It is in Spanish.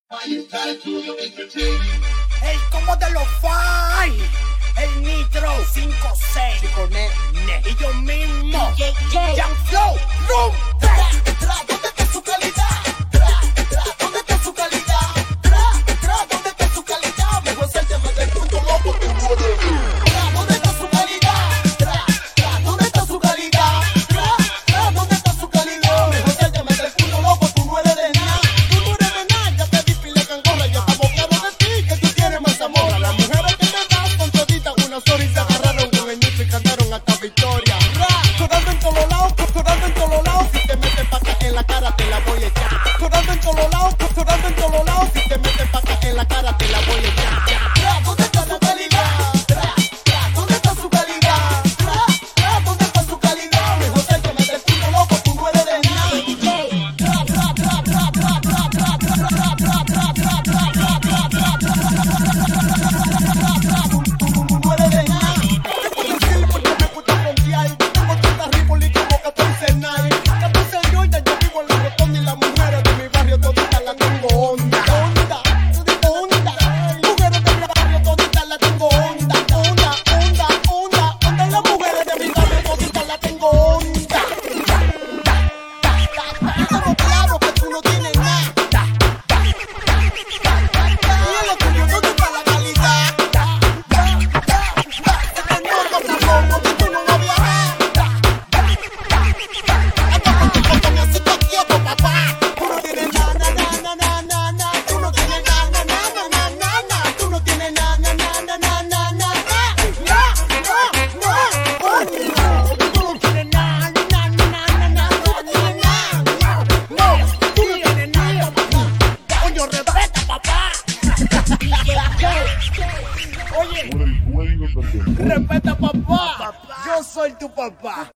El combo de los Five, el Nitro 5-6 con el Ne y yo mismo, Young Flow, ¿dónde está su calidad? ¿Dónde está su calidad? ¿Dónde está su calidad? Mejor es el tema del punto loco, tú no eres. ¿Dónde está su calidad? ¿Dónde está su calidad? ¿Dónde está su calidad? Mejor es el tema del punto loco, tú no eres de nada. Tú no eres de nada, ya te di pile cangorra, ya estamos claros de ti, que tú tienes más amor. A las mujeres que te das con toditas una story se agarraron con el Nitro y cantaron hasta victoria. Rodando en todos lados, rodando en todos lados, si te metes pata en la cara te la voy a echar. Rodando en todos lados, rodando en todos lados, si te metes pata en la cara te la voy a echar. ¿Dónde está su calidad? ¿Dónde está su calidad? ¿Dónde está su calidad? Mejor ser que me des punto loco, tú no eres de nada. Tú no eres de nada. Porque me gusta frontear. Tengo 30 Rivoli como 14 Nike. 14 Jordan, yo vivo en la rotonda y las mujeres de mi barrio toditas la tengo onda. Mujeres de mi barrio toditas la tengo onda. Las mujeres de mi barrio toditas la tengo onda. Estamos claros que tú no tienes nada. Y en lo tuyo, ¿dónde está la calidad? No, que tú no vas a viajar. Hasta porque cuando me así te quieto, papá. Tú no tienes nada. Tú no tienes nada. Tú no tienes nada. Tú no tienes nada. Coño, respeta, papá. Oye, respeta, papá. Yo soy tu papá.